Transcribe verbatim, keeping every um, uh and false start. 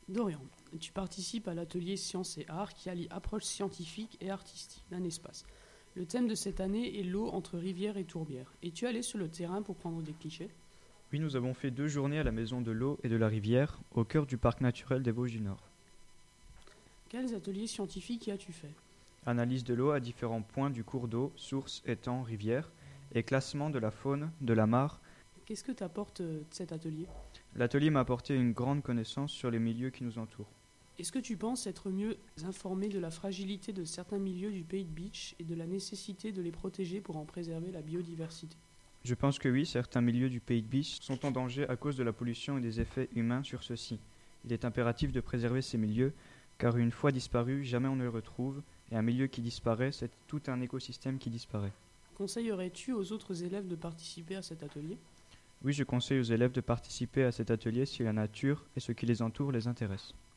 Dorian, tu participes à l'atelier Sciences et Arts qui allie approche scientifique et artistique d'un espace. Le thème de cette année est l'eau entre rivière et tourbière. Es-tu allé sur le terrain pour prendre des clichés ? Oui, nous avons fait deux journées à la Maison de l'eau et de la rivière, au cœur du parc naturel des Vosges du Nord. Quels ateliers scientifiques y as-tu fait ? Analyse de l'eau à différents points du cours d'eau, sources, étangs, rivières, et classement de la faune, de la mare. Qu'est-ce que t'apporte euh, cet atelier ? L'atelier m'a apporté une grande connaissance sur les milieux qui nous entourent. Est-ce que tu penses être mieux informé de la fragilité de certains milieux du pays de Beach et de la nécessité de les protéger pour en préserver la biodiversité ? Je pense que oui, certains milieux du pays de Biche sont en danger à cause de la pollution et des effets humains sur ceux-ci. Il est impératif de préserver ces milieux, car une fois disparus, jamais on ne les retrouve, et un milieu qui disparaît, c'est tout un écosystème qui disparaît. Conseillerais-tu aux autres élèves de participer à cet atelier ? Oui, je conseille aux élèves de participer à cet atelier si la nature et ce qui les entoure les intéressent.